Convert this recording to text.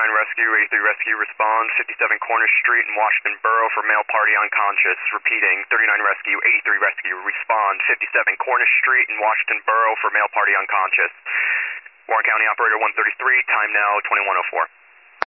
Rescue, 83 Rescue, respond 57 Cornish Street in Washington Borough for male party unconscious. Repeating, 39 Rescue, 83 Rescue, respond 57 Cornish Street in Washington Borough for male party unconscious. Warren County Operator 133, time now 2104.